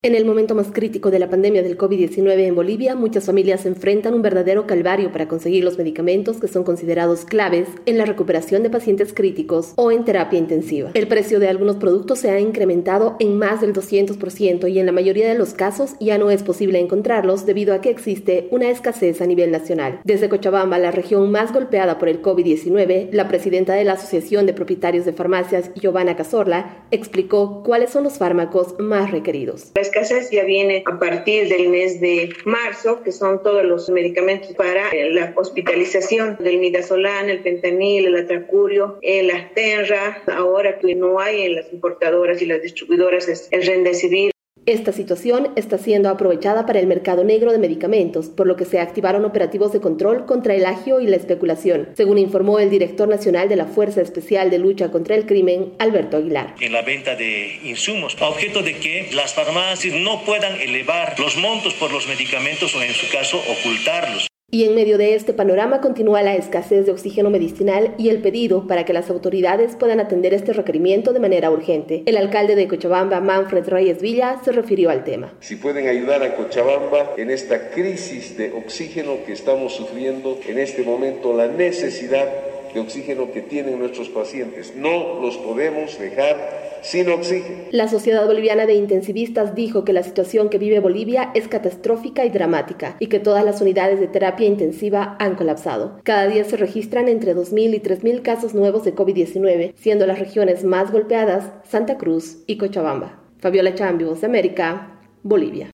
En el momento más crítico de la pandemia del COVID-19 en Bolivia, muchas familias enfrentan un verdadero calvario para conseguir los medicamentos que son considerados claves en la recuperación de pacientes críticos o en terapia intensiva. El precio de algunos productos se ha incrementado en más del 200% y en la mayoría de los casos ya no es posible encontrarlos debido a que existe una escasez a nivel nacional. Desde Cochabamba, la región más golpeada por el COVID-19, la presidenta de la Asociación de Propietarios de Farmacias, Giovanna Cazorla, explicó cuáles son los fármacos más requeridos. La escasez ya viene a partir del mes de marzo, que son todos los medicamentos para la hospitalización del midazolam, el fentanil, el atracurio, el Astenra. Ahora que no hay en las importadoras y las distribuidoras es el Remdesivir. Esta situación está siendo aprovechada para el mercado negro de medicamentos, por lo que se activaron operativos de control contra el agio y la especulación, según informó el director nacional de la Fuerza Especial de Lucha contra el Crimen, Alberto Aguilar. En la venta de insumos, a objeto de que las farmacias no puedan elevar los montos por los medicamentos o, en su caso, ocultarlos. Y en medio de este panorama continúa la escasez de oxígeno medicinal y el pedido para que las autoridades puedan atender este requerimiento de manera urgente. El alcalde de Cochabamba, Manfred Reyes Villa, se refirió al tema. Si pueden ayudar a Cochabamba en esta crisis de oxígeno que estamos sufriendo en este momento, la necesidad de oxígeno que tienen nuestros pacientes. No los podemos dejar sin oxígeno. La Sociedad Boliviana de Intensivistas dijo que la situación que vive Bolivia es catastrófica y dramática y que todas las unidades de terapia intensiva han colapsado. Cada día se registran entre 2.000 y 3.000 casos nuevos de COVID-19, siendo las regiones más golpeadas Santa Cruz y Cochabamba. Fabiola Chambi, Voz de América, Bolivia.